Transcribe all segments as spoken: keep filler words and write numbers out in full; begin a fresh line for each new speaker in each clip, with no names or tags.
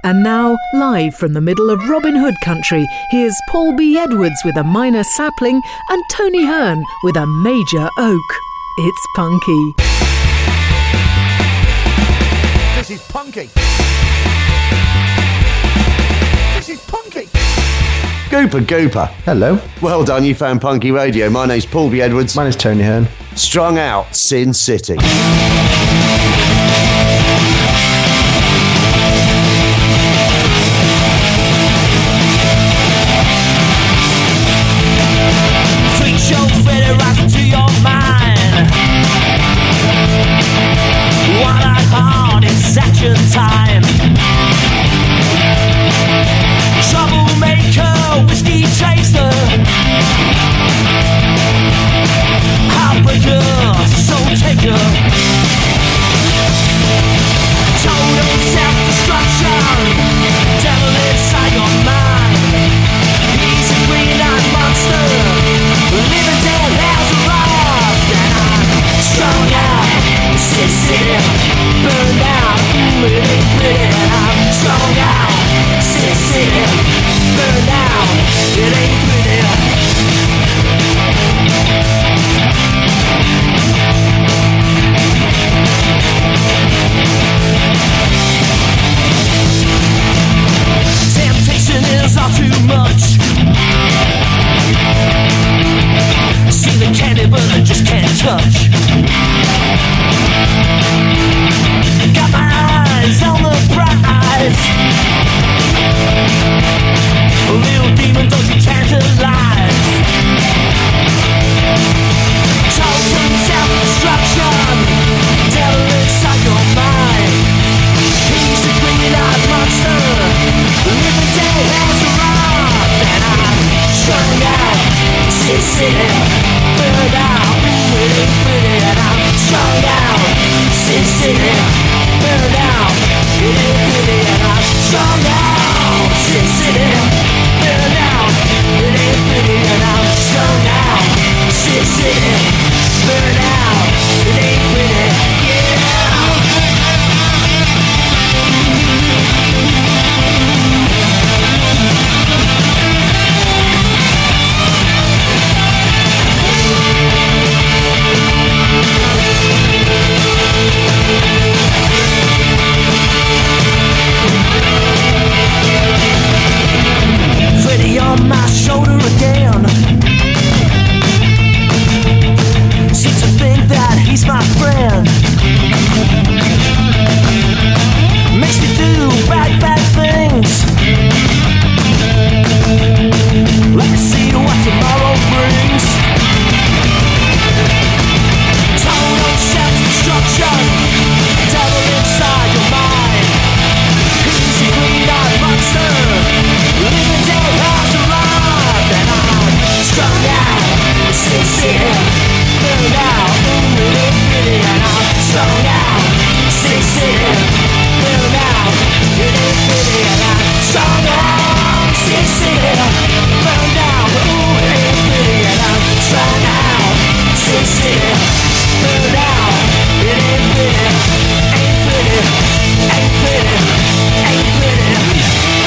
And now, live from the middle of Robin Hood country, here's Paul B. Edwards with a minor sapling and Tony Hearn with a major oak. It's punky.
This is punky. This is punky.
Gooper Gooper.
Hello.
Well done, you found Punky Radio. My name's Paul B. Edwards.
My name's Tony Hearn.
Strung out, Sin City.
Action time. Troublemaker, whiskey chaser, heartbreaker, soul taker, total self-destruction, devil inside your mind. He's a green-eyed monster, living dead as a rock. And I'm strung out, Sin City, burned out. It ain't pretty, and I'm strung out. Sin City, burned out. It ain't pretty. Temptation is all too much. See the candy, but I just can't touch. Got my eyes on the prize. A little demon, don't you tantalize. Total self-destruction, devil inside your mind. He's a green-eyed monster, living dead as a rock. And I'm strung out, Sin City, burned out. It ain't pretty, and I'm strung out, Sin City, burned out. It ain't pretty, and I'm strung out. Sin City, burned out. It ain't pretty, and I'm strung out. Sin City, burned out. It ain't pretty, yeah. Freddy on my shoulder again. Seems to think that he's my friend. Makes me do bad, bad things. Let me see what tomorrow brings. Total self-destruction, devil inside your mind. He's a green-eyed monster, living dead as a rock. And I'm strung out, Sin City, burned out. Ooh, it ain't pretty, and I'm strung out, Sin City, burned out. It ain't pretty, and I'm strung out, Sin City, burned out. Ooh, it ain't pretty, and I'm strung out, Sin City, burned out. It ain't pretty, ain't pretty, ain't pretty, ain't pretty.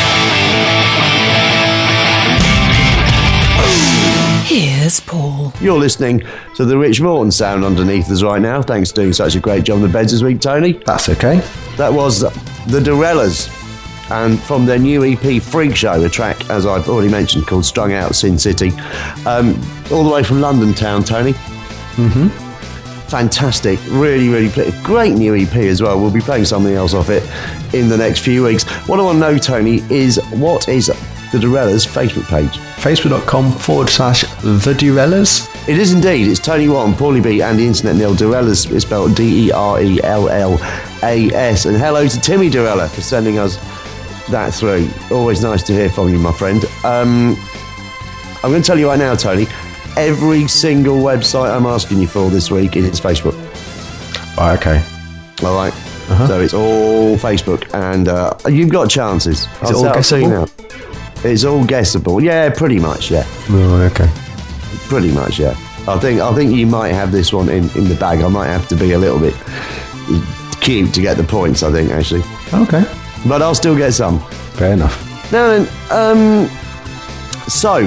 Here's Paul.
You're listening to the Rich Morton sound underneath us right now. Thanks for doing such a great job on the beds this week, Tony.
That's okay.
That was the Dorellas, and from their new E P Freak Show, a track, as I've already mentioned, called Strung Out, Sin City. Um, all the way from London town, Tony.
Mm-hmm.
Fantastic. Really, really play- great new E P as well. We'll be playing something else off it in the next few weeks. What I want to know, Tony, is what is the Dorellas Facebook page?
Facebook.com forward slash The Dorellas.
It is indeed. It's Tony Watt and Paulie B and the Internet Nil. Dorellas is spelled D E R E L L A S. And hello to Timmy Dorella for sending us that through. Always nice to hear from you, my friend. Um, I'm going to tell you right now, Tony, every single website I'm asking you for this week is Facebook.
Oh, okay.
All right.
Uh-huh.
So it's all Facebook, and uh, you've got chances.
Is it all guessable?
It's all guessable. Yeah, pretty much. Yeah.
Oh, okay.
Pretty much. Yeah. I think I think you might have this one in, in the bag. I might have to be a little bit cute to get the points, I think, actually.
Okay.
but I'll still get some.
Fair enough.
Now then, um, so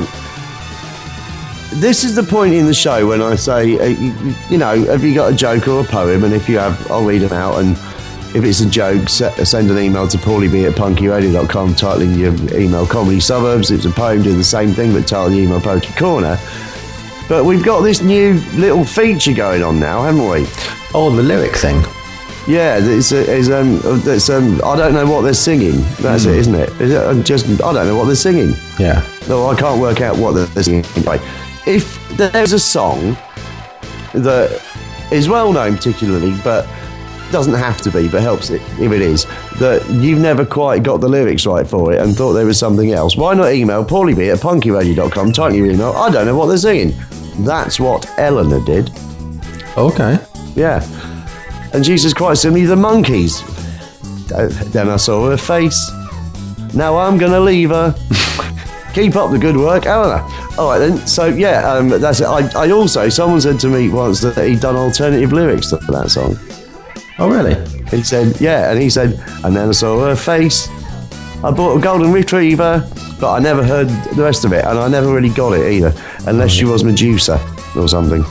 this is the point in the show when I say, uh, you, you know, have you got a joke or a poem? And if you have, I'll read them out. And if it's a joke, se- send an email to paulieb at punky radio dot com, titling your email Comedy Suburbs. If it's a poem, do the same thing, but title the email Poetry Corner. But we've got this new little feature going on now, haven't we?
Oh, the lyric thing.
Yeah, it's, it's, um, it's, um, I don't know what they're singing. That's
Mm.
it, isn't it? Is it um, just, I don't know what they're singing.
Yeah.
No, I can't work out what they're singing. Anyway, if there's a song that is well known particularly, but doesn't have to be, but helps it if it is, that you've never quite got the lyrics right for it and thought there was something else, why not email paulieb at punky radio dot com, title your email, I don't know what they're singing. That's what Eleanor did.
Okay.
Yeah. And she says quite simply, the Monkeys. Uh, Then I saw her face. Now I'm going to leave her. Keep up the good work, Eleanor. All right then. So yeah, um, that's it. I, I also, someone said to me once that he'd done alternative lyrics to that song.
Oh, really?
He said, yeah, and he said, and then I saw her face. I bought a golden retriever, but I never heard the rest of it, and I never really got it either, unless she was Medusa or something.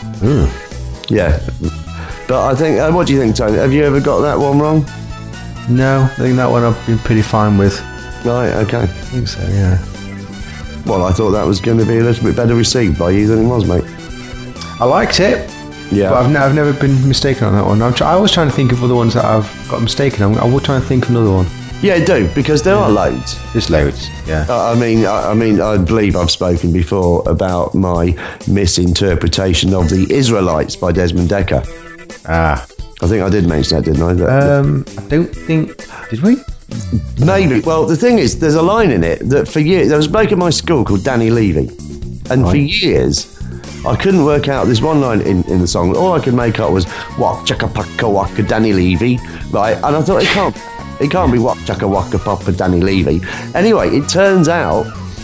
Mm.
Yeah. But I think, uh, what do you think, Tony? Have you ever got that one wrong?
No, I think that one I've been pretty fine with.
Right, okay.
I think so, yeah.
Well, I thought that was going to be a little bit better received by you than it was, mate.
I liked it,
Yeah.
but I've, ne- I've never been mistaken on that one. I'm try- I was trying to think of other ones that I've got mistaken on. I will try and think of another one.
Yeah, do, because there are loads.
There's loads, yeah.
Uh, I mean, I, I mean, I believe I've spoken before about my misinterpretation of the Israelites by Desmond Dekker.
Ah.
I think I did mention that, didn't I? That-
Um, I don't think... Did we?
Maybe. Well, the thing is, there's a line in it that for years, there was a bloke at my school called Danny Levy. And for years, I couldn't work out this one line in, in the song. All I could make up was, wak chaka paka waka Danny Levy, right? And I thought, it can't, it can't be wak chaka waka papa Danny Levy. Anyway, it turns out,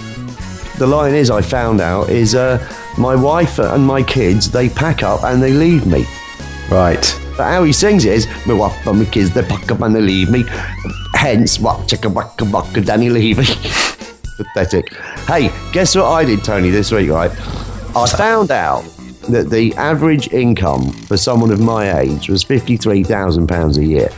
the line is, I found out, is uh, my wife and my kids, they pack up and they leave me.
Right.
But how he sings it is, my wife and my kids, they pack up and they leave me. Hence, wak chaka waka waka Danny Levy. Pathetic. Hey, guess what I did, Tony, this week, right? I found out that the average income for someone of my age was fifty-three thousand pounds a year.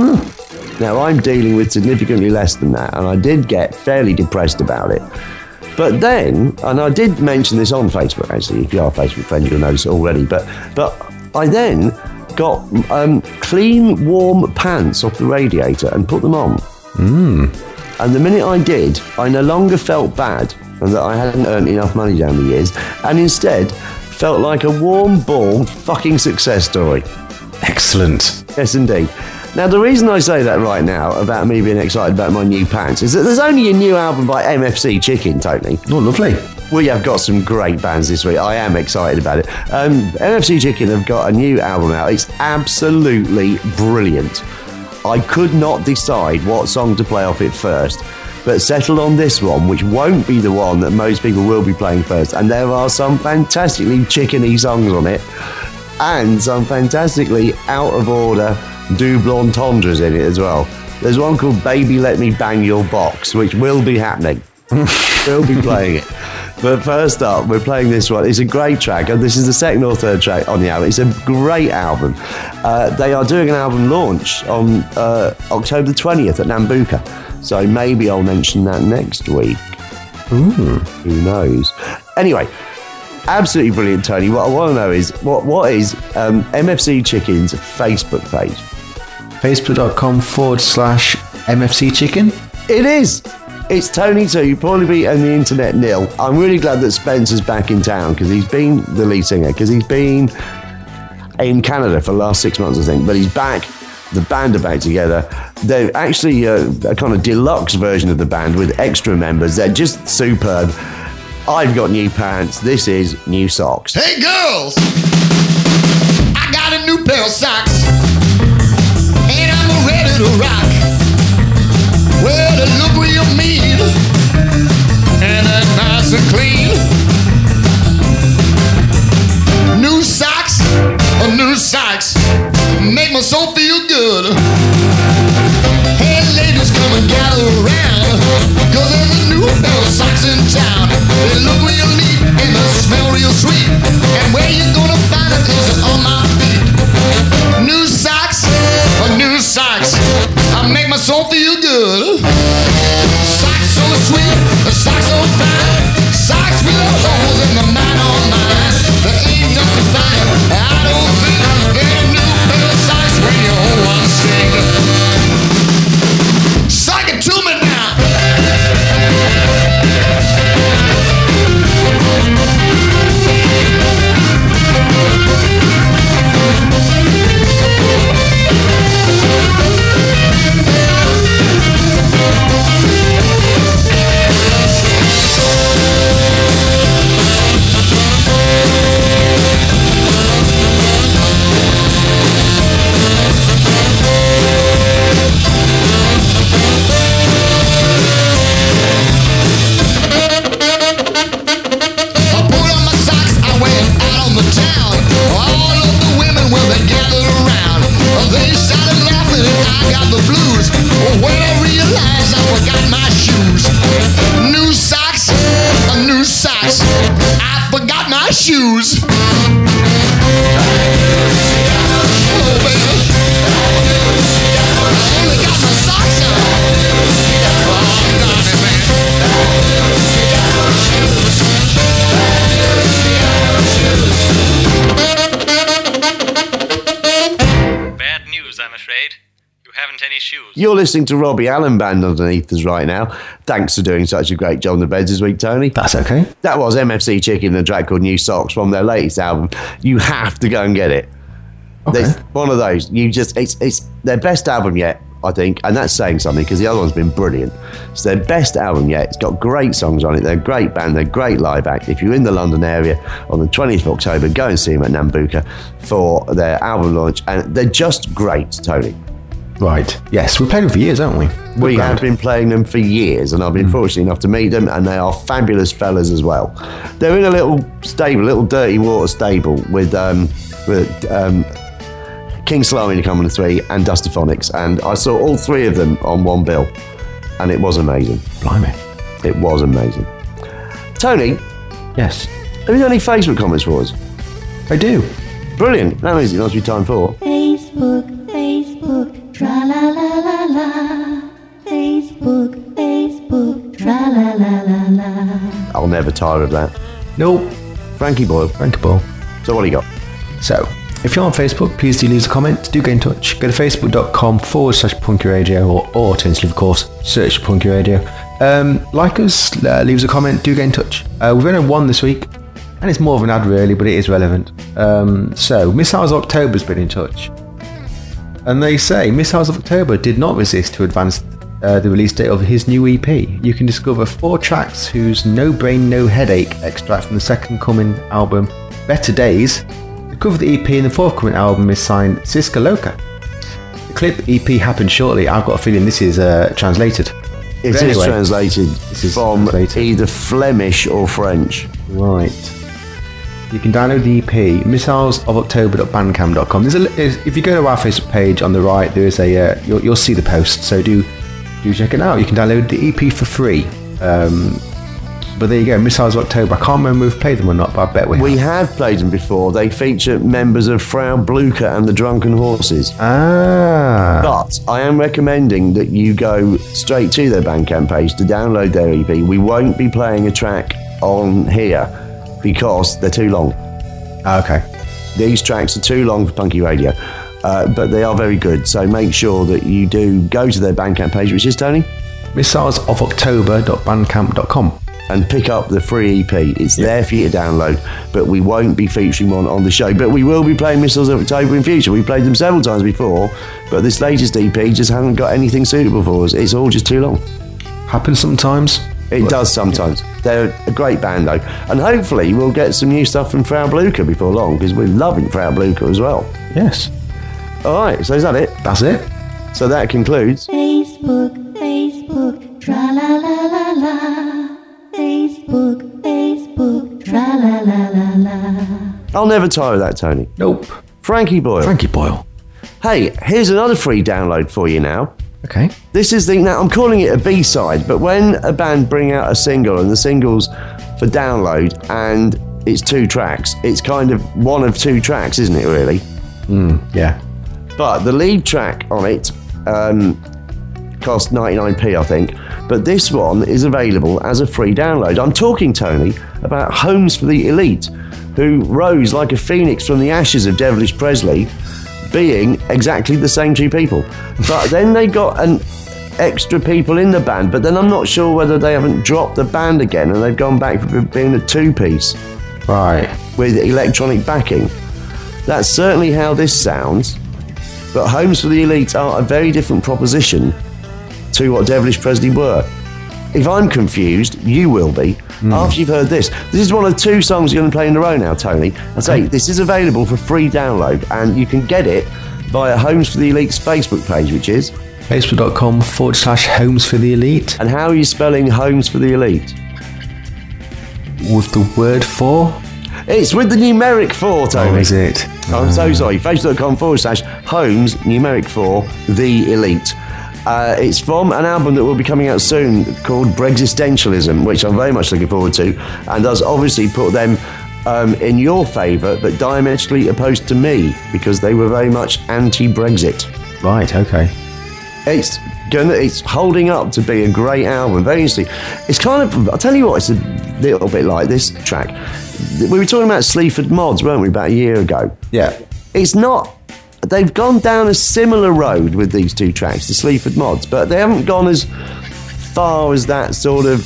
Mm. Now, I'm dealing with significantly less than that, and I did get fairly depressed about it. But then, and I did mention this on Facebook, actually, if you are Facebook friends, you'll notice it already, but, but I then got um, clean, warm pants off the radiator and put them on.
Mm.
And the minute I did, I no longer felt bad and that I hadn't earned enough money down the years, and instead felt like a warm, bald fucking success story.
Excellent.
Yes, indeed. Now, the reason I say that right now about me being excited about my new pants is that there's only a new album by M F C Chicken, Tony.
Oh, lovely.
We have got some great bands this week. I am excited about it. Um, M F C Chicken have got a new album out. It's absolutely brilliant. I could not decide what song to play off it first, but settled on this one, which won't be the one that most people will be playing first. And there are some fantastically chickeny songs on it, and some fantastically out of order double entendres in it as well. There's one called Baby Let Me Bang Your Box, which will be happening. We'll be playing it. But first up, we're playing this one. It's a great track, and this is the second or third track on the album. It's a great album. Uh, they are doing an album launch on uh, October the twentieth at Nambucca, so maybe I'll mention that next week.
Ooh.
Who knows? Anyway, absolutely brilliant, Tony. What I want to know is, what what is um, M F C Chicken's Facebook page?
Facebook.com forward slash MFC Chicken.
It is. It's Tony two, Paulie B and the Internet Nil. I'm really glad that Spencer's back in town because he's been the lead singer, because he's been in Canada for the last six months, I think. But he's back. The band are back together. They're actually a, a kind of deluxe version of the band with extra members. They're just superb. I've got new pants. This is new socks.
Hey girls, I got a new pair of socks, and I'm ready to rock. Well, they look real mean, and they're nice and clean. New socks, oh, new socks, make my soul feel good. Hey ladies, come and gather around, cause there's a new pair of socks in town. They look real neat and they smell real sweet, and where you gonna find it is on my feet. New socks, uh, new socks, I make my soul feel good. Socks so sweet, socks so fine, socks fill holes in the man on mine. There ain't nothing finer, I don't think, than a new pair of socks when you hold one string. Sock it to me now. Shoes. Oh, baby. I only got my socks on. Oh, darn it,
man. Bad news, I'm afraid. You haven't any shoes.
You're listening to Robbie Allen Band underneath us right now. Thanks for doing such a great job on the beds this week, Tony.
That's okay.
That was M F C Chicken and a track called New Socks from their latest album. You have to go and get it.
Okay.
There's one of those. You just it's it's their best album yet, I think, and that's saying something because the other one's been brilliant. It's their best album yet. It's got great songs on it. They're a great band. They're a great live act. If you're in the London area on the twentieth of October, go and see them at Nambuka for their album launch, and they're just great, Tony.
Right. Yes, we've played them for years, haven't we?
We
Good
have
band.
been playing them for years, and I've been mm. fortunate enough to meet them, and they are fabulous fellas as well. They're in a little stable, a little dirty water stable with um, with um, King Slowing to come on the three and Dustaphonics, and I saw all three of them on one bill, and it was amazing.
Blimey.
It was amazing. Tony?
Yes?
Have you got any Facebook comments for us?
I do.
Brilliant. That means it must be time for...
Facebook, Facebook, tra-la-la-la-la. Facebook, Facebook, tra-la-la-la-la.
I'll never tire of that.
Nope.
Frankie Boyle.
Frankie Boyle.
So what do you got?
So, if you're on Facebook, please do leave us a comment. Do get in touch. Go to facebook.com forward slash punky radio, or, or alternatively, of course, search punky radio. Um, like us, uh, leave us a comment. Do get in touch. Uh, we've only one this week, and it's more of an ad really, but it is relevant. Um, so, Missiles of October's been in touch. And they say Missiles of October did not resist to advance uh, the release date of his new E P. You can discover four tracks whose No Brain No Headache extract from the second coming album, Better Days. The cover of the E P and the forthcoming album is signed Siska Loca. The clip E P happened shortly. I've got a feeling this is uh, translated.
It
But
is
anyway,
translated
this is
from
translated.
either Flemish or French.
Right. You can download the E P, missiles of october dot bandcamp dot com. There's a, there's, if you go to our Facebook page on the right, there is a uh, you'll, you'll see the post. So do do check it out. You can download the E P for free. Um, but there you go, Missiles of October. I can't remember if we've played them or not, but I bet we,
We
have.
have played them before. They feature members of Frau Blucher and the Drunken Horses.
Ah.
But I am recommending that you go straight to their Bandcamp page to download their E P. We won't be playing a track on here because they're too long.
Ah, okay.
These tracks are too long for Punky Radio, uh, but they are very good. So make sure that you do go to their Bandcamp page, which is, Tony?
missiles of october dot bandcamp dot com.
And pick up the free E P. It's
Yeah.
there for you to download, but we won't be featuring one on the show. But we will be playing Missiles of October in future. We've played them several times before, but this latest E P just hasn't got anything suitable for us. It's all just too long.
Happens sometimes.
It does sometimes. They're a great band, though. And hopefully we'll get some new stuff from Frau Blucher before long, because we're loving Frau Blucher as well.
Yes.
All right, so is that it?
That's it.
So that concludes...
Facebook, Facebook, tra-la-la-la-la. Facebook, Facebook, tra-la-la-la-la.
I'll never tire of that, Tony.
Nope.
Frankie Boyle.
Frankie Boyle.
Hey, here's another free download for you now.
Okay.
This is the, now I'm calling it a B-side, but when a band bring out a single and the single's for download and it's two tracks, it's kind of one of two tracks, isn't it, really?
Mm, yeah.
But the lead track on it um, cost ninety-nine p, I think, but this one is available as a free download. I'm talking, Tony, about Homes for the Elite, who rose like a phoenix from the ashes of Devilish Presley, being exactly the same two people. But then they got an extra people in the band, but then I'm not sure whether they haven't dropped the band again and they've gone back for being a two-piece.
Right.
With electronic backing. That's certainly how this sounds, but Homes for the Elite are a very different proposition to what Devilish Presley were. If I'm confused, you will be, mm. after you've heard this. This is one of two songs you're going to play in a row now, Tony. I say, this is available for free download, and you can get it via Homes for the Elite's Facebook page, which is
facebook.com forward slash Homes for the Elite.
And how are you spelling Homes for the Elite?
With the word four?
It's with the numeric four, Tony.
Oh, is it?
I'm
uh.
so sorry. Facebook.com forward slash Homes, numeric four, the Elite. Uh, it's from an album that will be coming out soon called Brexistentialism, which I'm very much looking forward to, and does obviously put them um, in your favour, but diametrically opposed to me, because they were very much anti-Brexit.
Right, okay.
It's gonna, it's holding up to be a great album, very interesting. It's kind of, I'll tell you what, it's a little bit like this track. We were talking about Sleaford Mods, weren't we, about a year ago?
Yeah.
It's not, they've gone down a similar road with these two tracks, the Sleaford Mods, but they haven't gone as far as that sort of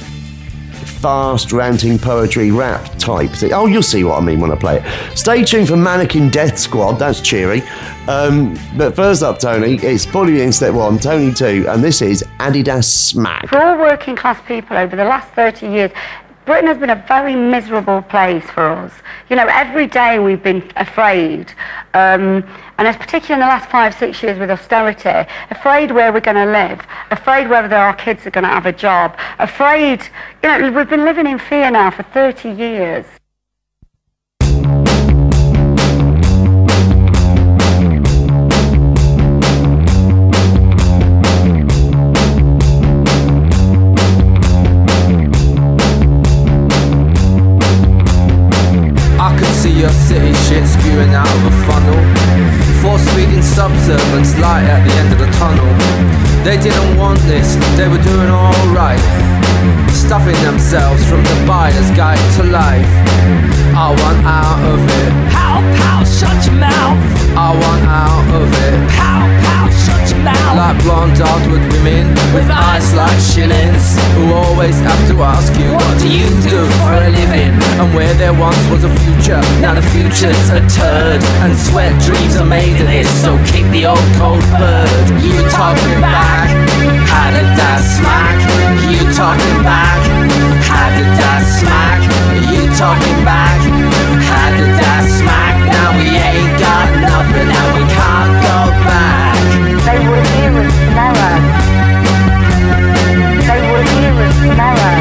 fast ranting poetry rap type thing. Oh, you'll see what I mean when I play it. Stay tuned for Mannequin Death Squad, that's cheery. Um, but first up, Tony, it's Paulie in step one, Tony two, and this is Adidas Smack.
For all working class people over the last thirty years, Britain has been a very miserable place for us. You know, every day we've been afraid, um, and it's particularly in the last five, six years with austerity, afraid where we're going to live, afraid whether our kids are going to have a job, afraid, you know, we've been living in fear now for thirty years.
Your city shit spewing out of a funnel. Force feeding subservience light at the end of the tunnel. They didn't want this, they were doing alright, stuffing themselves from the buyer's guide to life. I want out of it. Pow, pow, shut your mouth. I want out of it. Pow, pow, shut your mouth. Like blonde Dogwood women with eyes like shillings, who always have to ask you, what do you do for a living? And where there once was a future, now the future's a turd, and sweat dreams are made of this, so kick the old cold bird. You talking back? How did that smack? You talking back? How did that smack? You talking back? How did that smack? Now we ain't got nothing and we can't go back.
They will hear us tomorrow. They will hear us tomorrow.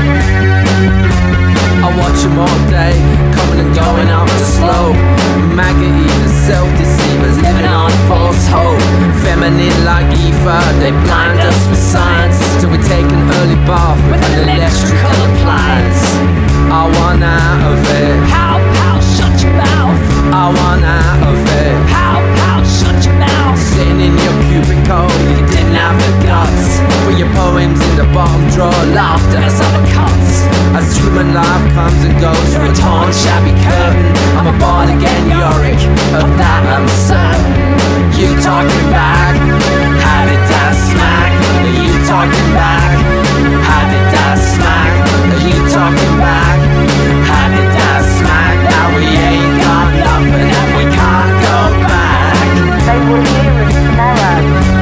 I watch them all day, coming and going up the slope. Maggot eaters, self-deceivers, living on false hope. Feminine like ether, they blind us with science, till we take an early bath with an electrical appliance. I want out of it. Pow, pow, shut your mouth. I want out of it. Pow, pow, shut your mouth. Sitting in your cubicle, you didn't have the guts. With your poems in the bottom drawer, laughed at us other cunts. As human life comes and goes through a torn, shabby curtain, I'm a born again Yorick, of that I'm certain. You talking back? How did that smack? Are you talking back? How did that smack? Are you talking back? How did that smack? Now we ain't got nothing and we can't go back.
They will hear us tomorrow.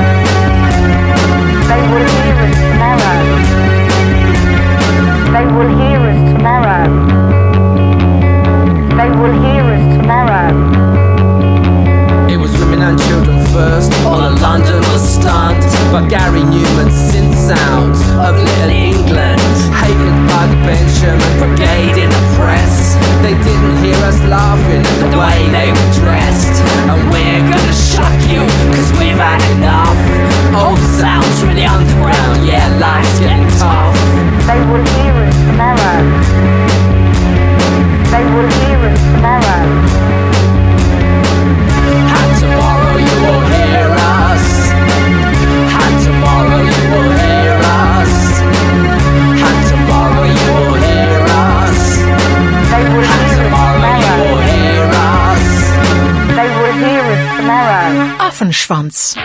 They will hear us tomorrow. They will hear us tomorrow. They will hear us tomorrow.
It was women and children first, all of London was stunned by Gary Newman's synth sounds of Little England. Hated by the Benjamin Brigade in the press. They didn't hear us laughing at the way they were dressed. And we're gonna shock you, cause we've had enough. Old sound
Affenschwanz.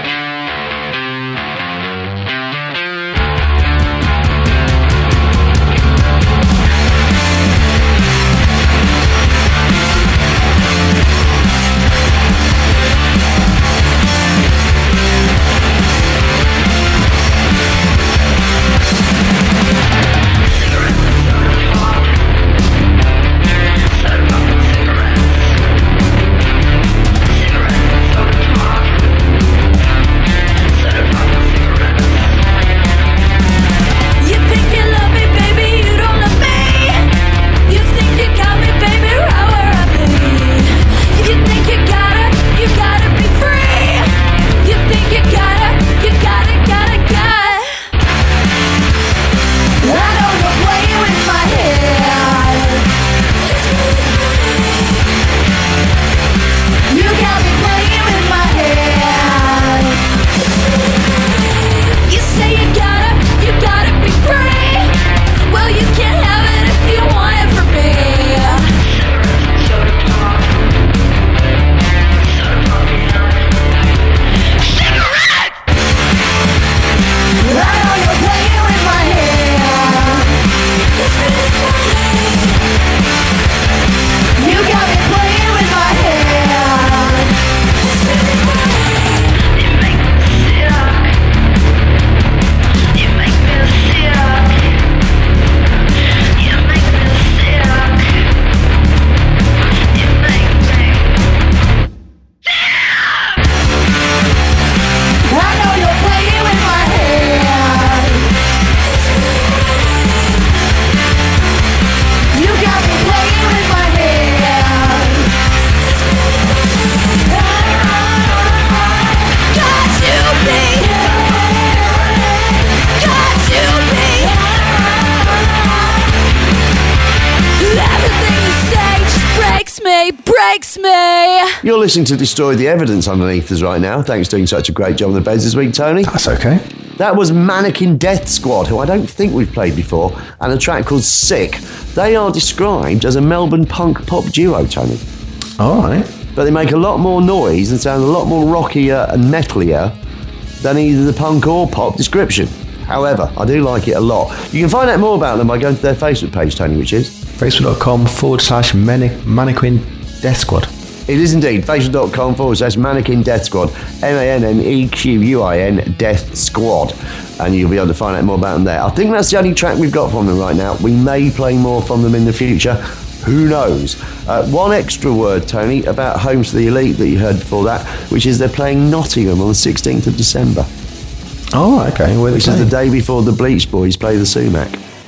Breaks me!
You're listening to Destroy the Evidence underneath us right now. Thanks for doing such a great job on the beds this week, Tony.
That's okay.
That was Mannequin Death Squad, who I don't think we've played before, and a track called Sick. They are described as a Melbourne punk pop duo, Tony.
All right.
But they make a lot more noise and sound a lot more rockier and metalier than either the punk or pop description. However, I do like it a lot. You can find out more about them by going to their Facebook page, Tony, which is
Facebook.com forward slash Mannequin Death Squad.
It is indeed. Facebook.com forward slash Mannequin Death Squad. M A N N E Q U I N Death Squad. And you'll be able to find out more about them there. I think that's the only track we've got from them right now. We may play more from them in the future. Who knows? Uh, one extra word, Tony, about Homes for the Elite that you heard before that, which is they're playing Nottingham on the sixteenth of December.
Oh, okay. Where
which is the day before the Bleach Boys play the Sumac.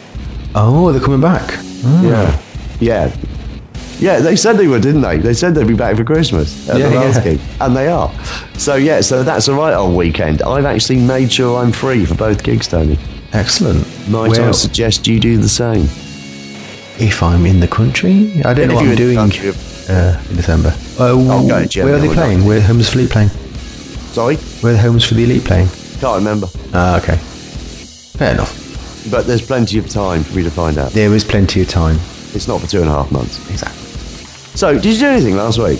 Oh, they're coming back. Oh.
Yeah. Yeah. Yeah, they said they were, didn't they? They said they'd be back for Christmas at
yeah,
the last
yeah.
gig. And they are. So, yeah, so that's a right old weekend. I've actually made sure I'm free for both gigs, Tony.
Excellent.
Might
well,
I suggest you do the same?
If I'm in the country? I don't
yeah,
know what I'm doing
country,
uh, in December. Uh,
I'll go to
where are they playing? Where are Homes for the Elite playing?
Sorry?
Where are the Homes for the Elite playing?
Can't remember.
Ah, okay. Fair enough.
But there's plenty of time for me to find out.
There is plenty of time.
It's not for two and a half months.
Exactly.
So, did you do anything last week?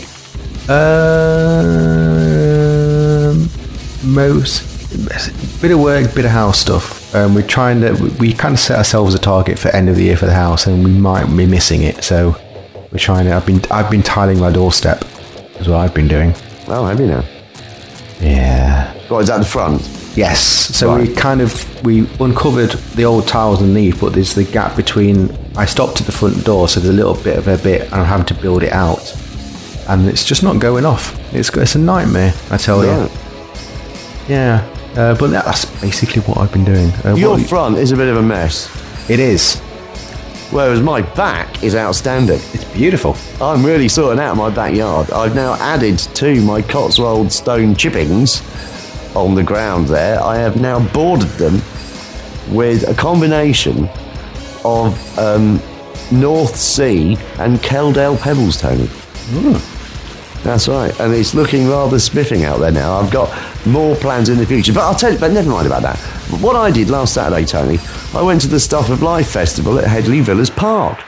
Um, most bit of work, bit of house stuff. Um, we're trying to. We, we kind of set ourselves a target for end of the year for the house, and we might be missing it. So we're trying to. I've been. I've been tiling my doorstep. Is what I've been doing.
Oh, have you now?
Yeah.
What, is that the front?
Yes. So
right.
we kind of we uncovered the old tiles underneath, but there's the gap between. I stopped at the front door, so there's a little bit of a bit, and I'm having to build it out, and it's just not going off. It's it's a nightmare, I tell
right.
you. Yeah, uh, but that's basically what I've been doing. Uh,
Your
what,
front is a bit of a mess.
It is.
Whereas my back is outstanding.
It's beautiful.
I'm really sorting out my backyard. I've now added to my Cotswold stone chippings on the ground there. I have now bordered them with a combination of um, North Sea and Keldale pebbles, Tony.
Mm.
That's right, and it's looking rather spiffing out there now. I've got more plans in the future, but I'll tell you, but never mind about that. What I did last Saturday, Tony, I went to the Stuff of Life Festival at Headley Villas Park.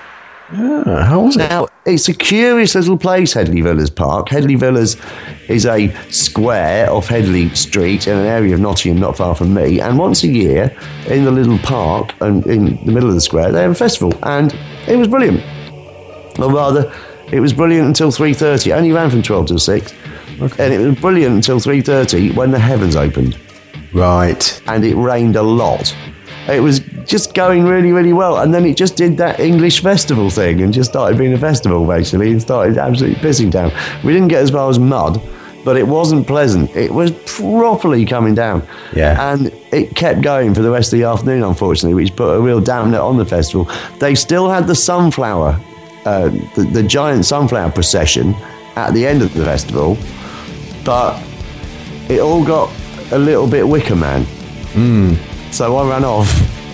Ah, how was it?
Now, it's a curious little place, Headley Villas Park. Headley Villas is a square off Headley Street in an area of Nottingham not far from me. And once a year, in the little park and in the middle of the square, they have a festival. And it was brilliant. Or rather, it was brilliant until three thirty. It only ran from twelve till six. Okay. And it was brilliant until three thirty when the heavens opened.
Right.
And it rained a lot. It was just going really, really well. And then it just did that English festival thing and just started being a festival, basically, and started absolutely pissing down. We didn't get as far as mud, but it wasn't pleasant. It was properly coming down.
Yeah.
And it kept going for the rest of the afternoon, unfortunately, which put a real dampener on the festival. They still had the sunflower, uh, the, the giant sunflower procession at the end of the festival, but it all got a little bit Wicker Man.
Mm.
So I ran off.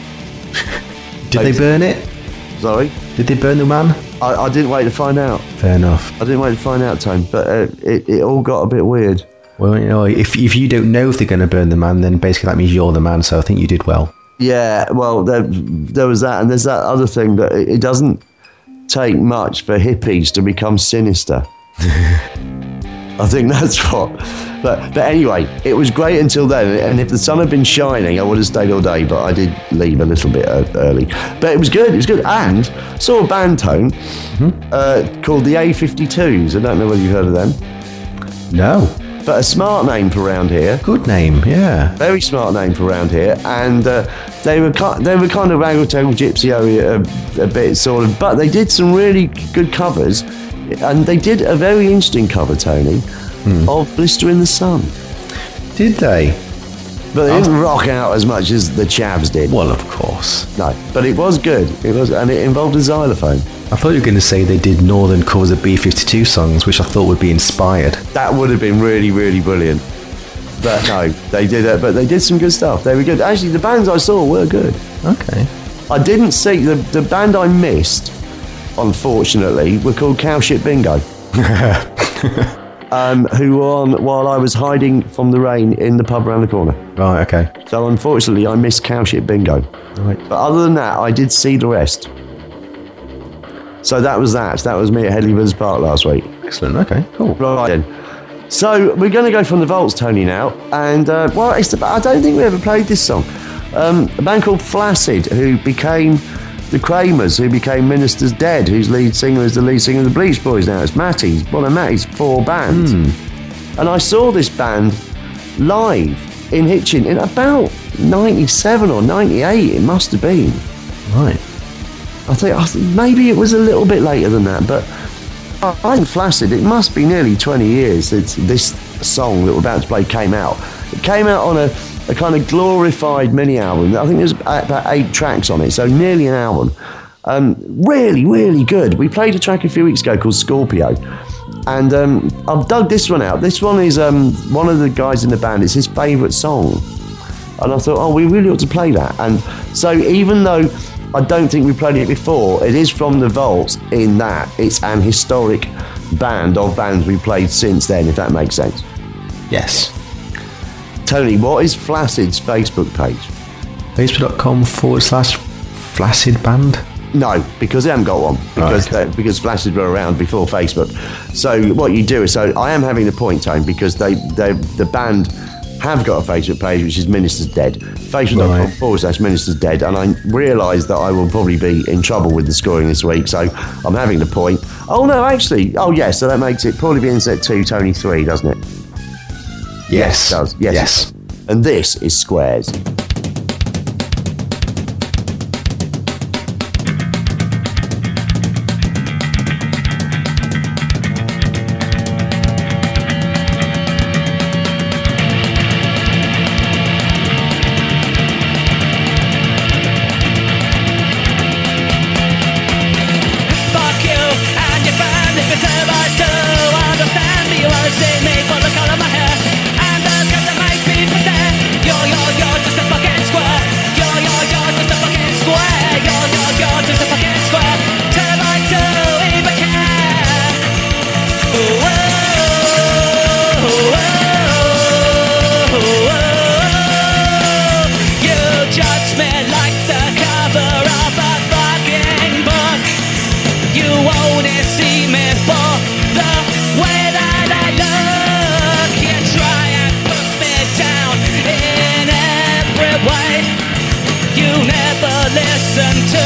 Did they burn it?
Sorry?
Did they burn the man?
I, I didn't wait to find out.
Fair enough.
I didn't wait to find out, Tone, but uh, it, it all got a bit weird.
Well, you know, if, if you don't know if they're going to burn the man, then basically that means you're the man, so I think you did well.
Yeah, well, there, there was that, and there's that other thing that it, it doesn't take much for hippies to become sinister. I think that's what. But but anyway, it was great until then. And if the sun had been shining, I would have stayed all day. But I did leave a little bit early. But it was good. It was good. And saw a band, Tone, mm-hmm. uh, called the A fifty-twos. I don't know whether you've heard of them.
No.
But a smart name for around here.
Good name, yeah.
Very smart name for around here. And uh, they were kind, they were kind of raggle-taggle gypsy area a, a bit, sort of. But they did some really good covers. And they did a very interesting cover, Tony, hmm. of Blister in the Sun.
Did they?
But they didn't rock out as much as the Chavs did.
Well, of course.
No, but it was good. It was, and it involved a xylophone.
I thought you were going to say they did Northern covers of B fifty-two songs, which I thought would be inspired.
That would have been really, really brilliant. But no, they did it. But they did some good stuff. They were good. Actually, the bands I saw were good.
Okay.
I didn't see the the band I missed. Unfortunately, were called Cowship Bingo, um, who were on while I was hiding from the rain in the pub around the corner.
Right, okay.
So unfortunately, I missed Cowship Bingo.
Right.
But other than that, I did see the rest. So that was that. That was me at Headley Villas Park last week.
Excellent. Okay, cool.
Right then. So we're going to go from the Vaults, Tony, now, and uh, well, it's the, I don't think we ever played this song. Um, a band called Flaccid, who became the Kramers, who became Minister's Dead, whose lead singer is the lead singer of the Bleach Boys now. It's Matty's, one of Matty's four bands. Mm. And I saw this band live in Hitchin in about ninety-seven or ninety-eight, it must have been.
Right.
I think, I think maybe it was a little bit later than that, but I'm Flaccid. It must be nearly twenty years since this song that we're about to play came out. It came out on a a kind of glorified mini album. I think there's about eight tracks on it, so nearly an album. Um, really, really good. We played a track a few weeks ago called Scorpio, and um, I've dug this one out. This one is um, one of the guys in the band. It's his favourite song, and I thought, oh, we really ought to play that. And so, even though I don't think we played it before, it is from the Vaults in that it's an historic band of bands we played since then, if that makes sense.
Yes.
Tony, what is Flaccid's Facebook page?
Facebook.com forward slash Flaccid Band?
No, because they haven't got one. Because
oh, okay.
they, because Flaccid were around before Facebook. So what you do is, so I am having the point, Tony, because they, they the band have got a Facebook page, which is Minister's Dead. Facebook.com right. forward slash Minister's Dead. And I realise that I will probably be in trouble with the scoring this week, so I'm having the point. Oh, no, actually. Oh, yes, so that makes it probably be Internet two, Tony three, doesn't it?
Yes.
Yes, it does. Yes.
yes.
And this is Squares.
You're, you're, you're just a fucking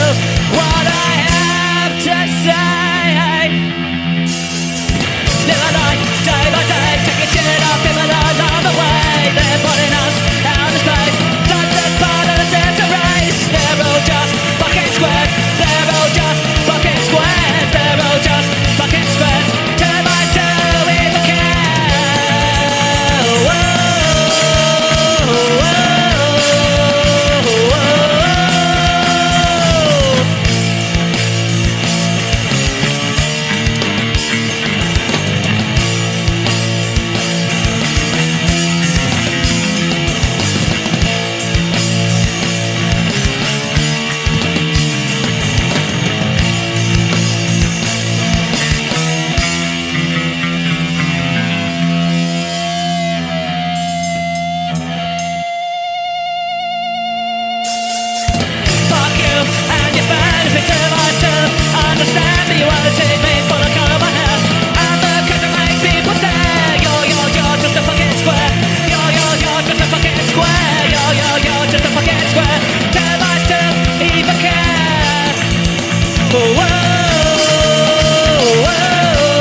what I have to say. Live a night, day by day, taking shit up in along the way. They're putting us out of space. That's the part of the center race. They're all just fucking squares. They're all just fucking squares. They're all just fucking squares. Turn by two, we don't care. Whoa, whoa, whoa. Fuck you and your benefits of us to understand the duality made for the color of my hair. And the kids that make people stare. You're, you're, you're just a fucking square. You're, you're, you're just a fucking square. You're, you're, you're just a fucking square. Tell us to even care. Whoa, whoa, whoa,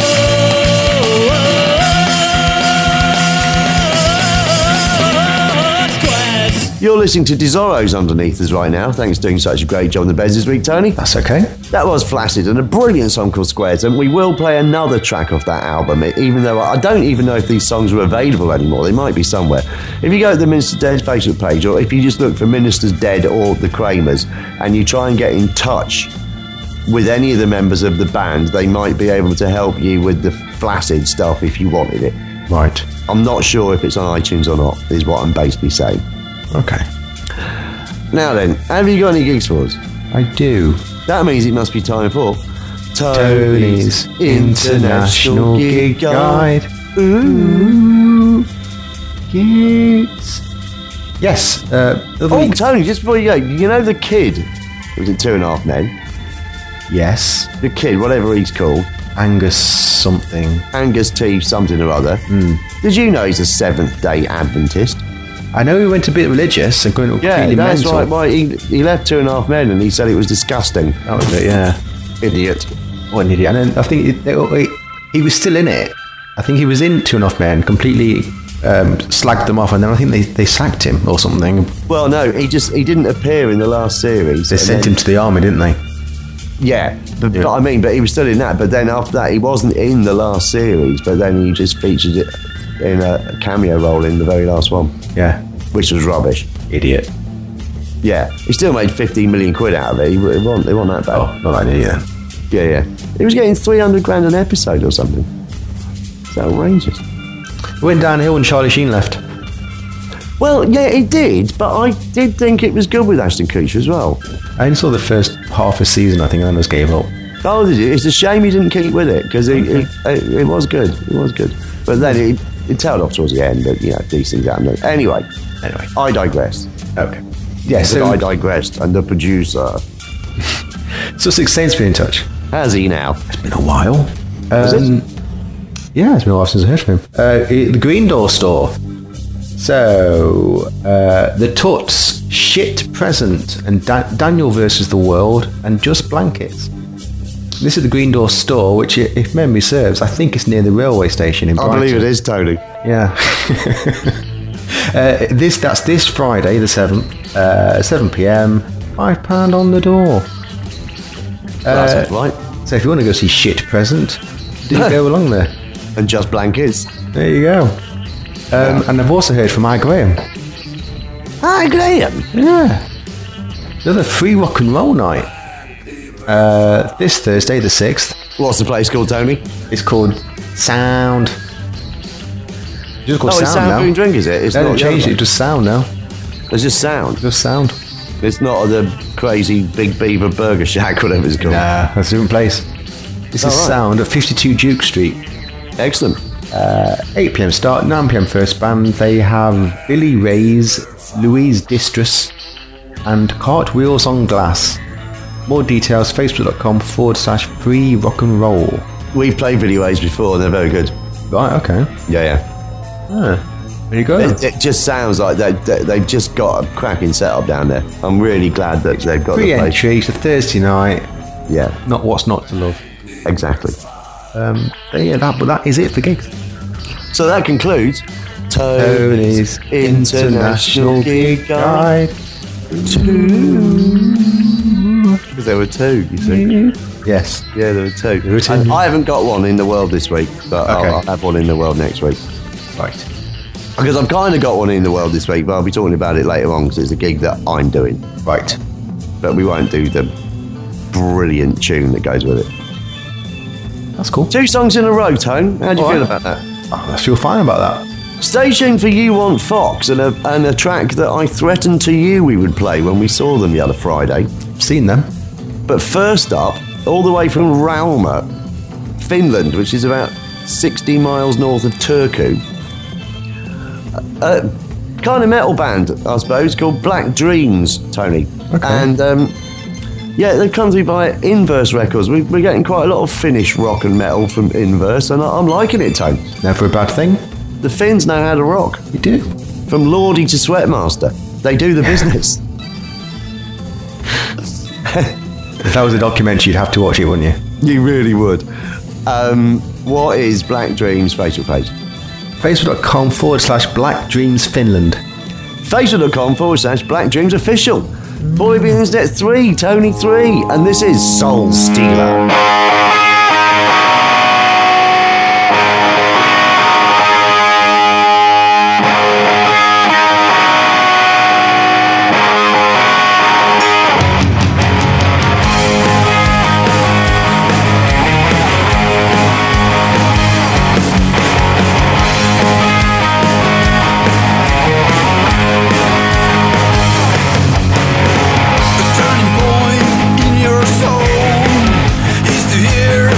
whoa, squares.
You're listening to Desoros underneath us right now. Thanks for doing such a great job on the beds this week, Tony.
That's okay.
That was Flaccid and a brilliant song called Squares, and we will play another track off that album, even though I don't even know if these songs are available anymore. They might be somewhere. If you go to the Ministers Dead Facebook page, or if you just look for Ministers Dead or the Kramers, and you try and get in touch with any of the members of the band, they might be able to help you with the Flaccid stuff if you wanted it.
Right.
I'm not sure if it's on iTunes or not, is what I'm basically saying.
Okay.
Now then, have you got any gigs for us?
I do.
That means it must be time for
Tony's International Gig Guide. Ooh. Gigs. Yes. Uh, the
Oh,
week-
Tony, just before you go, you know the kid who was in Two and a Half Men?
Yes.
The kid, whatever he's called.
Angus something.
Angus T something or other.
Mm.
Did you know he's a Seventh-day Adventist?
I know he went a bit religious and going
Yeah,
completely
that's
mental.
right. Why he, he left Two and a Half Men and he said it was disgusting.
That was it, yeah.
Idiot.
What an idiot. And then I think it, it, he was still in it. I think he was in Two and a Half Men, completely um, slagged them off, and then I think they, they sacked him or something.
Well, no, he just he didn't appear in the last series.
They sent
then,
him to the army, didn't they?
Yeah, but,
Yeah.
but I mean, but he was still in that. But then after that, he wasn't in the last series. But then he just featured it in a cameo role in the very last one,
Yeah.
which was rubbish.
Idiot.
Yeah, he still made fifteen million quid out of it. He, it wasn't, it wasn't that bad.
Oh, not like me then.
Yeah, yeah. He was getting three hundred grand an episode or something. It's outrageous.
It went downhill when Charlie Sheen left.
Well, yeah, it did, but I did think it was good with Ashton Kutcher as well.
I only saw the first half a season, I think, and then just gave up.
Oh, did you? It's a shame he didn't keep with it, because it, it, it, it was good. It was good. But then it, it tailed off towards the end, but, you know, these things happen. Anyway,
Anyway.
I digress.
Okay. Yeah,
So
so
I digressed, and the producer,
Sussex Saints been in touch.
has he now?
It's been a while.
Has
Um, yeah, it's been a while since I heard from him. Uh, it- the Green Door store. So, uh, the Tuts, Shit Present, and da- Daniel versus the World, and Just Blankets. This is the Green Door store, which, i- if memory serves, I think it's near the railway station in
I
Brighton.
believe it is, Tony.
Yeah. uh, this that's this Friday, the seventh, uh, seven p.m. Five pound on the door.
That sounds right.
So if you want to go see Shit Present, do go along there.
And Just Blankets.
There you go. Um, and I've also heard from I Graham.
Hi, Graham.
Yeah. Another free rock and roll night. Uh, this Thursday, the sixth.
What's the place called, Tony?
It's called Sound. Just called
Oh, it's Sound
now.
Food and Drink, is it? It's
They
not
haven't changed
the
it,
other
just Sound now.
one. It's just Sound.
Just Sound.
It's not the crazy Big Beaver Burger Shack, whatever it's called.
Nah, that's a different place. This
Oh,
is
right.
Sound at fifty-two Duke Street.
Excellent.
Uh, eight p.m. start, nine p.m. first band. They have Billy Ray's, Louise Distress, and Cartwheels on Glass. More details, facebook.com forward slash free rock and roll.
We've played Video A's before and they're very good.
Right, okay.
Yeah, yeah.
Ah. There you go.
It, it just sounds like they, they, they've just got a cracking setup down there. I'm really glad that they've got
Free
the place.
entry. It's a Thursday night.
Yeah,
Not what's not to love.
exactly.
Um, but yeah, that, but that is it for gigs.
So that concludes Tony's
Tony's
International Gig Guide. Because there were two, you see.
Yes.
Yeah, there were two.
There were two.
And I haven't got one in the world this week, but
Okay.
I'll, I'll have one in the world next week.
Right.
Because I've kind of got one in the world this week, but I'll be talking about it later on because it's a gig that I'm doing.
Right.
But we won't do the brilliant tune that goes with it.
That's cool.
Two songs in a row, Tone. How do you
All
feel
right.
about that?
Oh, I feel fine about that.
Stay tuned for You Want Fox and a, and a track that I threatened to you we would play when we saw them the other Friday.
Seen them.
But first up, all the way from Rauma, Finland, which is about sixty miles north of Turku. A kind of metal band, I suppose, called Black Dreams, Tony.
Okay.
And um, yeah, they come through via Inverse Records. We, we're getting quite a lot of Finnish rock and metal from Inverse, and I, I'm liking it, Tony.
Never a bad thing.
The Finns know how to rock.
You do.
From Lordy to Sweatmaster, they do the business.
If that was a documentary, you'd have to watch it, wouldn't you?
You really would. Um, what is Black Dreams' Facebook page?
Facebook.com forward slash Black Dreams Finland.
Facebook.com forward slash Black Dreams Official. Paulie B Internet three, Tony three, and this is Soul Stealer.
Turning point in your soul is to hear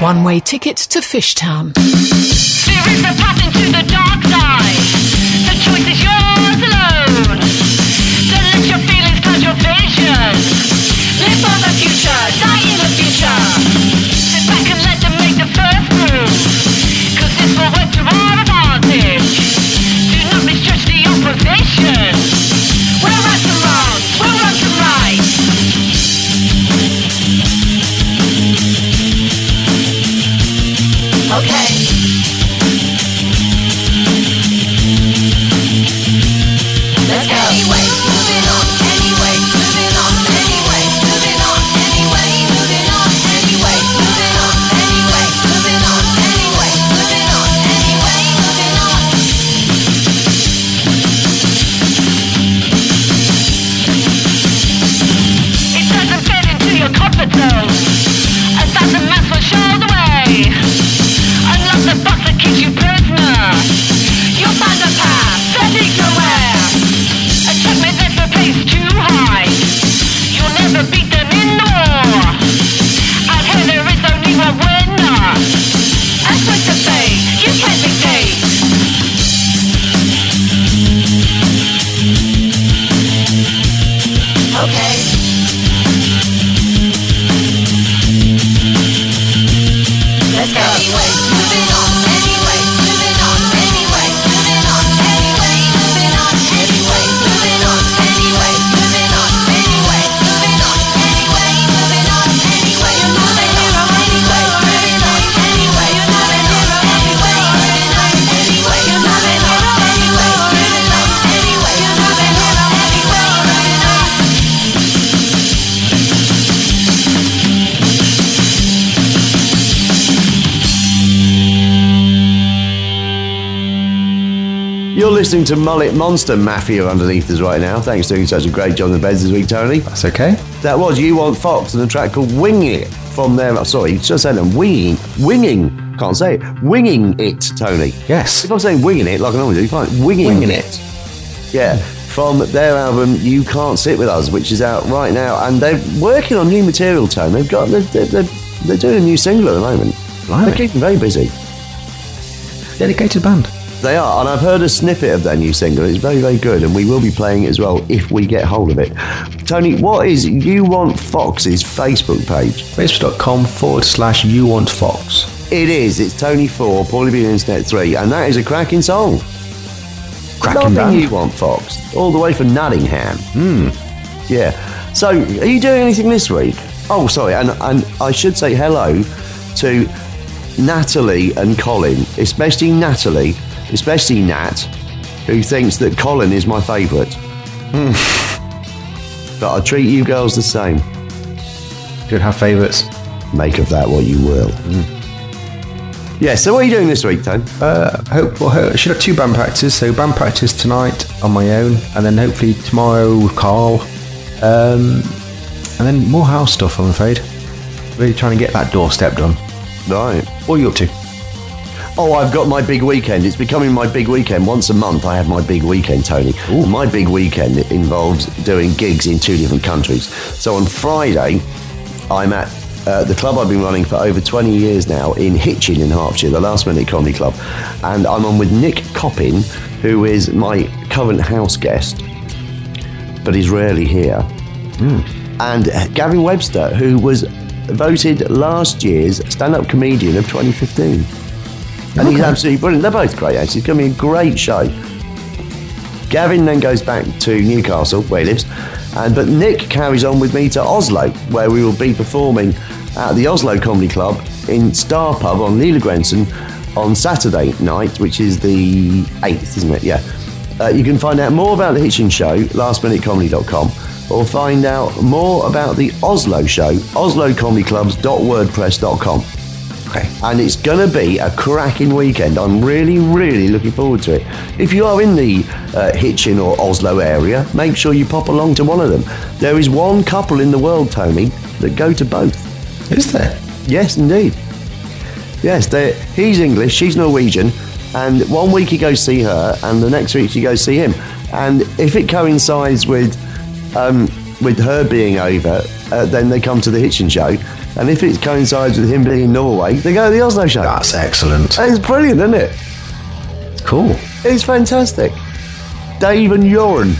one-way ticket to Fishtown.
There is a path into the dark side. The choice is yours alone. Don't let your feelings cloud your vision. Live for the future, die in the future. Sit back and let them make the first move. Cause this will work to our advantage. Do not misjudge the opposition. We're right and wrong, we're wrong and right. Okay. Let's go. Anyway, moving on. Anyway, moving on. Anyway, moving on. Anyway, moving on. Anyway, moving on. Anyway, moving on. Anyway, moving on. Anyway, moving on. It doesn't fit into your comfort zone. A thousand miles will show the way. Unlock the box that keeps you prisoner. You'll find a path that leads nowhere. Attack me if the pace too high. You'll never beat them in the war. Out here there is only one winner. A twist of fate, you can't dictate. Okay. Let's go. Anyway, moving on. Anyway, moving on. Anyway, moving on. Anyway, moving on. Anyway, moving on. Anyway, moving on. Anyway, moving on. Anyway, moving on. Anyway, you're not a hero. Anyway, moving on. Anyway, you're not a hero. Anyway, moving on. Anyway, you're not a hero. Anyway, moving on. Anyway, you're not a hero. Anyway, moving on.
You're listening to Mullet Monster Mafia underneath us right now. Thanks for doing such a great job on the beds this week, Tony.
That's okay.
That was You Want Fox and a track called Wing It from their... Oh, sorry, just said them. Winging. Winging. Can't say it. Winging It, Tony.
Yes.
If I'm saying winging it like I normally do, fine. Winging,
Winging
it.
it.
Yeah. From their album You Can't Sit With Us, which is out right now. And they're working on new material, Tony. They've got... They're, they're, they're doing a new single at the moment.
Blimey.
They're keeping very busy.
Dedicated band.
They are, and I've heard a snippet of their new single. It's very, very good, and we will be playing it as well if we get hold of it. Tony, what is You Want Fox's Facebook page?
Facebook.com forward slash You Want Fox.
It is. It's Tony four, Paulie B Internet three, and that is a cracking song.
Cracking
Loving
band.
You Want Fox, all the way from Nottingham.
Hmm.
Yeah. So, are you doing anything this week? Oh, sorry, and, and I should say hello to Natalie and Colin, especially Natalie, especially Nat, who thinks that Colin is my favourite. Mm. But I treat you girls the same.
Don't have favourites.
Make of that what you will. Mm. Yeah, so what are you doing this week, Tone?
Uh, hope, well, I should have two band practices. So band practice tonight on my own, and then hopefully tomorrow with Carl. Um, and then more house stuff, I'm afraid. Really trying to get that doorstep done.
Right.
What are you up to?
Oh, I've got my big weekend. It's becoming my big weekend. Once a month, I have my big weekend, Tony. Ooh. My big weekend involves doing gigs in two different countries. So on Friday, I'm at uh, the club I've been running for over twenty years now in Hitchin in Hertfordshire, the Last Minute Comedy Club. And I'm on with Nick Coppin, who is my current house guest, but he's rarely here. Mm. And Gavin Webster, who was voted last year's stand-up comedian of twenty fifteen. And okay. He's absolutely brilliant. They're both great, actually. It's going to be a great show. Gavin then goes back to Newcastle, where he lives, and but Nick carries on with me to Oslo, where we will be performing at the Oslo Comedy Club in Star Pub on Lillegrensen on Saturday night, which is the eighth, isn't it? Yeah. Uh, you can find out more about the Hitchin show, last minute comedy dot com, or find out more about the Oslo show, oslo comedy clubs dot wordpress dot com. Okay. And it's going to be a cracking weekend. I'm really, really looking forward to it. If you are in the uh, Hitchin or Oslo area, make sure you pop along to one of them. There is one couple in the world, Tony, that go to both.
Is there?
Yes, indeed. Yes, he's English, she's Norwegian, and one week he goes see her, and the next week she goes see him. And if it coincides with um, with her being over, uh, then they come to the Hitchin show. And if it coincides with him being in Norway, they go to the Oslo show.
That's excellent.
It's brilliant, isn't it?
Cool.
It's fantastic. Dave and Joran.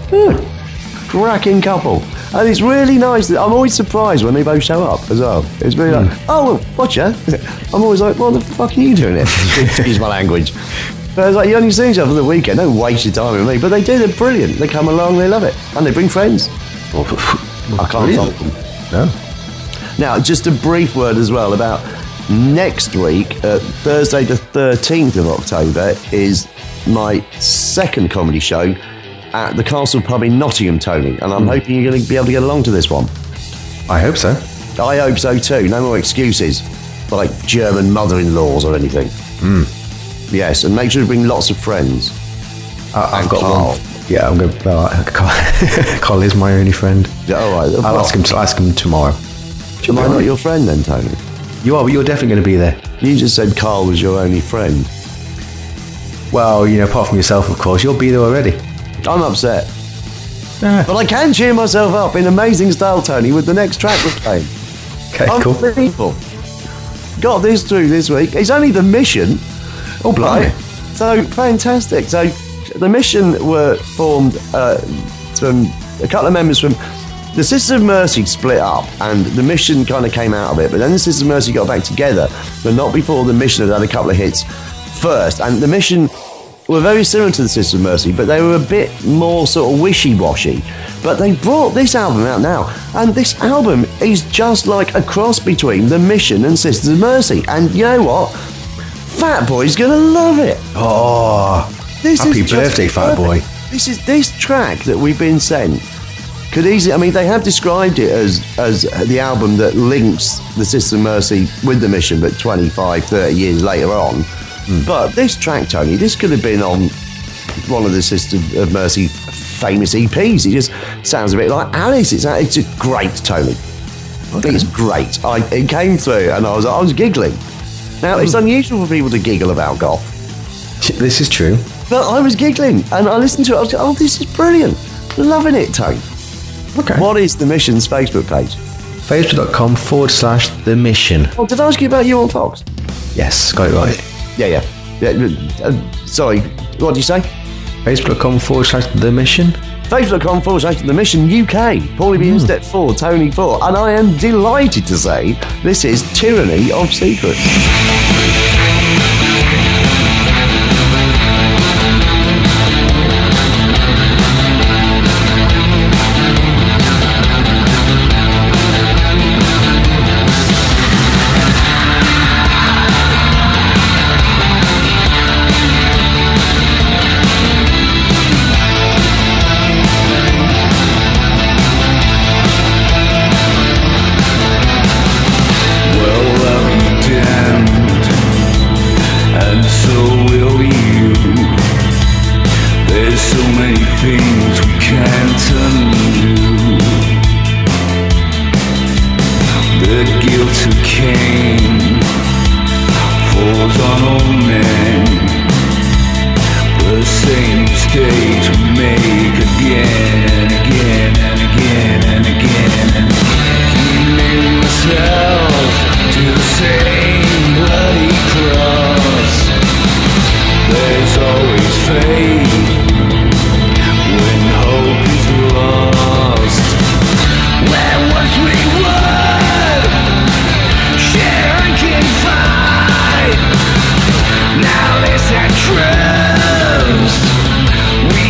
Cracking couple. And it's really nice. That I'm always surprised when they both show up as well. It's really
Mm.
like, oh, well, watcha. I'm always like, what the fuck are you doing here? Excuse my language. But it's like, you only see each other for the weekend. Don't waste your time with me. But they do. They're brilliant. They come along. They love it. And they bring friends. I can't fault them.
No.
Now, just a brief word as well about next week, uh, Thursday the thirteenth of October, is my second comedy show at the Castle Pub in Nottingham, Tony. And I'm mm. hoping you're going to be able to get along to this one.
I hope so.
I hope so too. No more excuses like German mother-in-laws or anything.
Mm.
Yes, and make sure to bring lots of friends.
Uh, I've
and
got
Carl.
one. Yeah, I'm going. Well, Carl, Carl is my only friend.
Yeah, all right.
I'll
Well,
ask him. To, ask him tomorrow.
Am I not your friend then, Tony?
You are, but you're definitely going to be there.
You just said Carl was your only friend.
Well, you know, apart from yourself, of course, you'll be there already.
I'm upset.
Ah.
But I can cheer myself up in amazing style, Tony, with the next track we're playing.
Okay, cool.
Unbelievable. Got this through this week. It's only The Mission.
Oh, blimey.
Right? So, fantastic. So, The Mission were formed uh, from a couple of members from... The Sisters of Mercy split up, and The Mission kind of came out of it, but then the Sisters of Mercy got back together, but not before The Mission had had a couple of hits first. And The Mission were very similar to the Sisters of Mercy, but they were a bit more sort of wishy-washy. But they brought this album out now, and this album is just like a cross between The Mission and Sisters of Mercy. And you know what? Fat Boy's gonna love it.
Oh,
This
happy
is just
birthday, Fat Boy.
perfect. This is this track that we've been sent. Could easily, I mean, they have described it as as the album that links the Sisters of Mercy with The Mission, but twenty-five, thirty years later on. Mm. But this track, Tony, this could have been on one of the Sisters of Mercy famous E Ps. It just sounds a bit like Alice. It's it's just great, Tony. Okay. It's great. I, it came through, and I was I was giggling. Now mm. it's unusual for people to giggle about golf.
This is true.
But I was giggling, and I listened to it. I was like, oh, this is brilliant. Loving it, Tony.
Okay.
What is The Mission's Facebook page?
Facebook.com forward slash The Mission.
Oh, did I ask you about you on Fox?
Yes, got it right.
Yeah, yeah. yeah uh, sorry, what did you say?
Facebook.com forward slash The Mission.
Facebook.com forward slash The Mission U K. Paulie B in step four, Tony four. And I am delighted to say this is Tyranny of Secrets.
We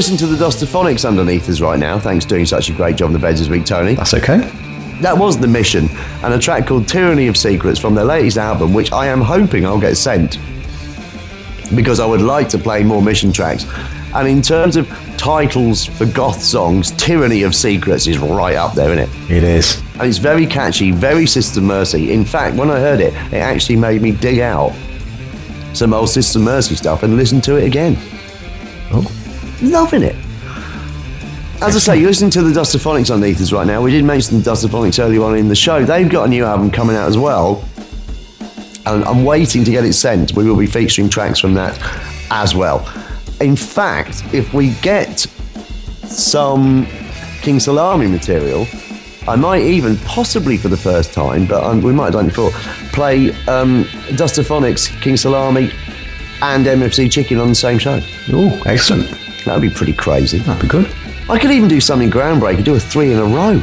listening to the Dostophonics underneath us right now. Thanks for doing such a great job on the beds this week, Tony.
That's okay.
That was The Mission, and a track called Tyranny of Secrets from their latest album, which I am hoping I'll get sent, because I would like to play more Mission tracks. And in terms of titles for goth songs, Tyranny of Secrets is right up there, isn't it?
It is.
And it's very catchy, very Sister Mercy. In fact, when I heard it, it actually made me dig out some old Sister Mercy stuff and listen to it again.
Oh.
Loving it. As I say, you're listening to the Dostophonics underneath us right now. We did mention the Dostophonics earlier on in the show. They've got a new album coming out as well. And I'm waiting to get it sent. We will be featuring tracks from that as well. In fact, if we get some King Salami material, I might even, possibly for the first time, but um, we might have done it before, play um, Dostophonics, King Salami, and M F C Chicken on the same show.
Oh, excellent.
That would be pretty crazy.
That'd be good.
I could even do something groundbreaking, do a three in a row.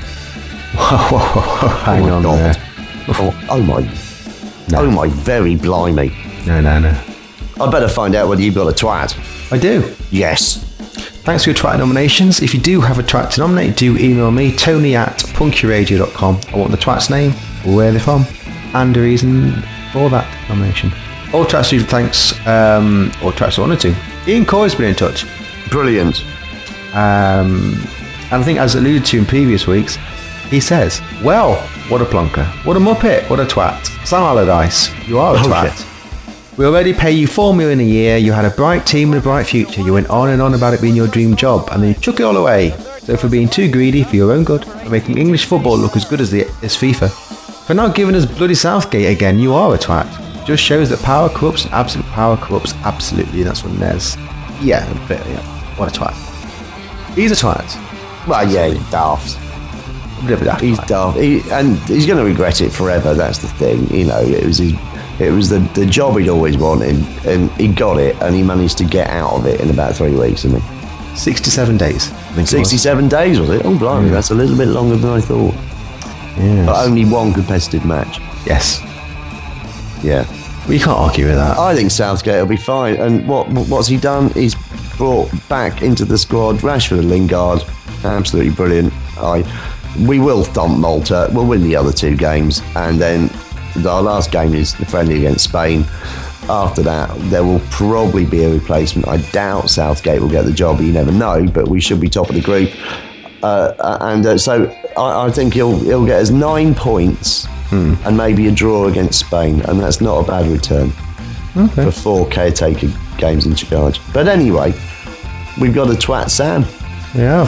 Hang
oh
on
God.
there.
Oh, oh my,
No.
oh my very blimey.
No, no, no.
I better find out whether you've got a twat.
I do.
Yes.
Thanks for your twat nominations. If you do have a twat to nominate, do email me, tony at punkyradio dot com. I want the twat's name, where they're from, and the reason for that nomination. All twats do thanks, um, all twats I wanted to. Ian Coy's been in touch.
Brilliant.
Um, and I think, as alluded to in previous weeks, he says, well, what a plonker, what a muppet, what a twat. Sam Allardyce, you are a
Okay.
twat. We already pay you four million a year, you had a bright team and a bright future, you went on and on about it being your dream job, and then you took it all away. So for being too greedy for your own good, for making English football look as good as, the, as FIFA, for not giving us bloody Southgate again, you are a twat. Just shows that power corrupts and absolute power corrupts absolutely, and that's what Nez. Yeah, fair, yeah. What a twat. He's a twat.
Well, yeah, he's daft.
Bit of a daft
He's
twat.
daft. He, and he's going to regret it forever, that's the thing. You know, it was his... It was the, the job he'd always wanted, and he got it, and he managed to get out of it in about three weeks, didn't he?
sixty-seven days. I think it was.
sixty-seven days, was it? Oh, blimey,
Yeah.
that's a little bit longer than I thought.
Yes.
But only one competitive match.
Yes.
Yeah.
Well, you can't argue with that.
I think Southgate will be fine. And what what's he done? He's brought back into the squad Rashford and Lingard. Absolutely brilliant. I we will thump Malta. We'll win the other two games, and then our last game is the friendly against Spain. After that, there will probably be a replacement. I doubt Southgate will get the job. You never know, but we should be top of the group. Uh, and uh, so I, I think he'll he'll get us nine points
Hmm.
and maybe a draw against Spain, and that's not a bad return
Okay.
for four caretaker games in charge. But anyway, we've got a twat Sam.
We have.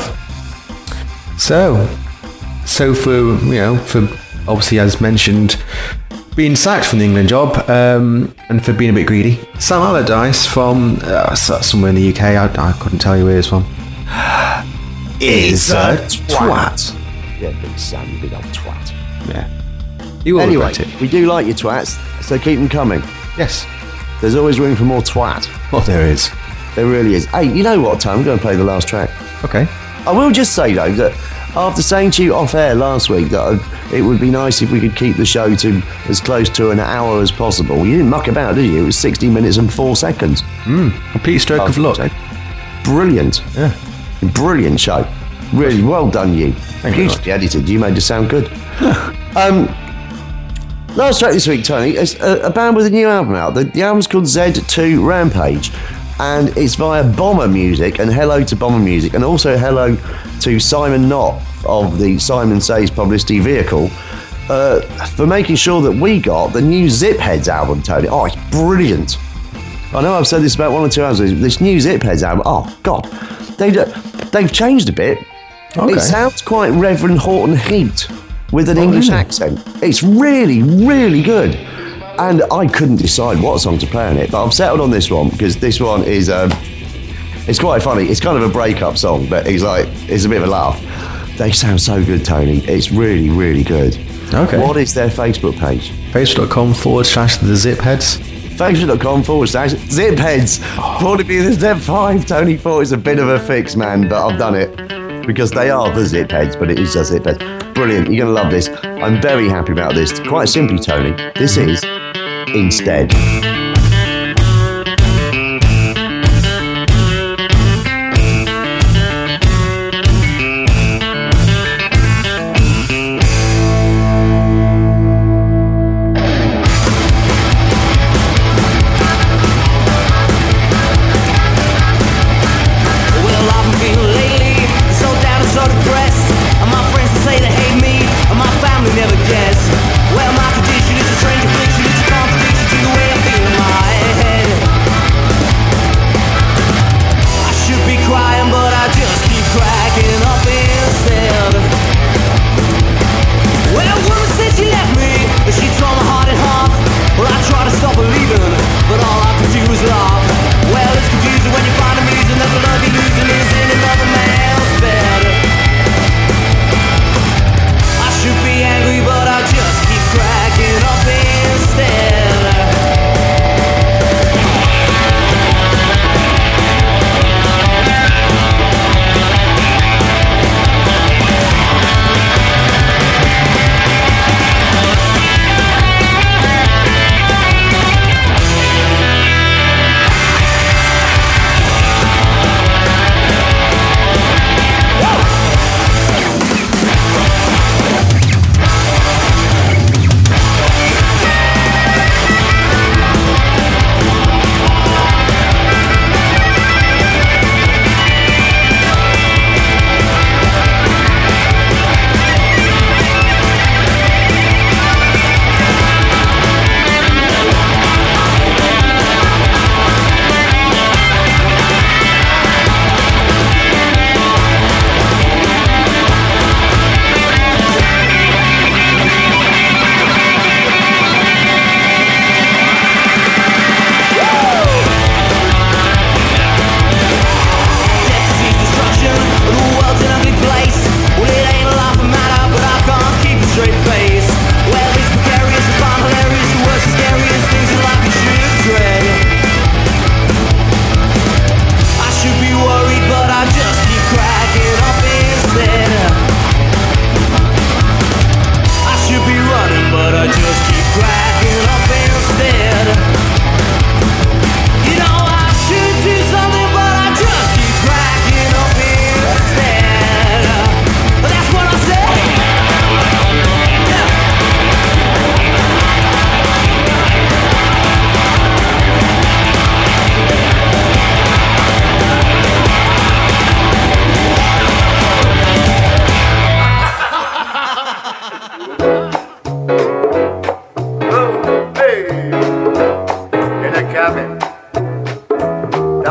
So, so for, you know, for obviously, as mentioned, being sacked from the England job, um, and for being a bit greedy, Sam Allardyce from uh, somewhere in the U K, I, I couldn't tell you where he's from, is a twat.
Yeah, big Sam, you big old twat.
Yeah. You will
Anyway,
regret it.
we do like your twats, so keep them coming.
Yes.
There's always room for more twat.
Oh, there is.
There really is. Hey, you know what, Tom? I'm going to play the last track.
Okay.
I will just say, though, that after saying to you off air last week that I, it would be nice if we could keep the show to as close to an hour as possible, you didn't muck about, did you? It was sixty minutes and four seconds.
Mm, complete stroke of luck.
Brilliant.
Yeah.
Brilliant show. Really well done, you.
Thank you very
Hugely edited. You made it sound good. um, last track this week, Tony, is a, a band with a new album out. The, the album's called Z two Rampage, and it's via Bomber Music, and hello to Bomber Music, and also hello to Simon Knott of the Simon Says publicity vehicle uh, for making sure that we got the new Zipheads album, Tony. Oh, it's brilliant. I know I've said this about one or two hours ago. This new Zipheads album, oh, God. They, they've changed a bit.
Okay.
It sounds quite Reverend Horton Heat with an
Oh,
English
really?
accent. It's really, really good. And I couldn't decide what song to play on it, but I've settled on this one because this one is, um, it's quite funny. It's kind of a breakup song, but it's like, it's a bit of a laugh. They sound so good, Tony. It's really, really good.
Okay.
What is their Facebook page?
Facebook.com forward slash the Zipheads.
Facebook.com forward slash Zipheads. Thought it'd be the Zip five. Tony thought it's a bit of a fix, man, but I've done it because they are the Zipheads, but it is just Zipheads. Brilliant. You're going to love this. I'm very happy about this. Quite simply, Tony, this is Instead.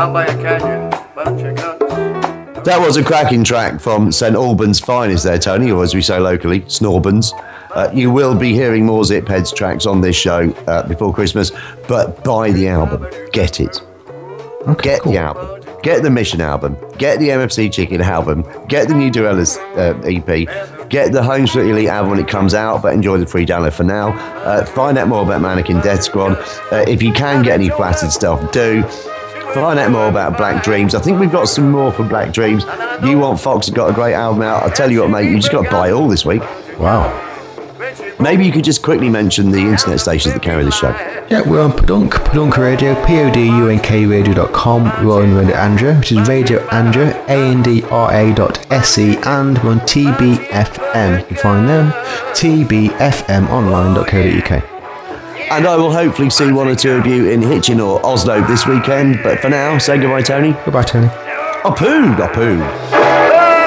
down by a canyon. Bunch of guns.
That was a cracking track from Saint Albans Finest there, Tony, or as we say locally, Snorbans. Uh, you will be hearing more Zip Heads tracks on this show uh, before Christmas, but buy the album. Get it.
Okay,
Get
cool.
the album. Get the Mission album. Get the M F C Chicken album. Get the new Dorellas uh, E P. Get the Home Split Elite album when it comes out, but enjoy the free download for now. Uh, find out more about Mannequin Death Squad. Uh, if you can get any flaccid stuff, do. Find out more about Black Dreams. I think we've got some more for Black Dreams. You Want Fox has got a great album out. I'll tell you what, mate, you just got to buy it all this week.
Wow.
Maybe you could just quickly mention the internet stations that carry the show.
Yeah, we're on Podunk, Podunk Radio, P O D U N K radio dot com. We're on Radio Andra, which is Radio Andra, A N D R A dot S E, and we're on T B F M. You can find them, T B F M online dot co dot U K.
And I will hopefully see one or two of you in Hitchin or Oslo this weekend. But for now, say goodbye, Tony.
Goodbye, Tony.
Apoo, apoo.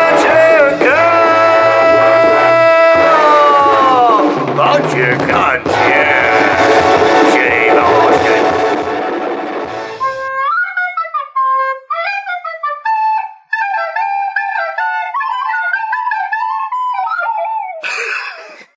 Bunch of guns.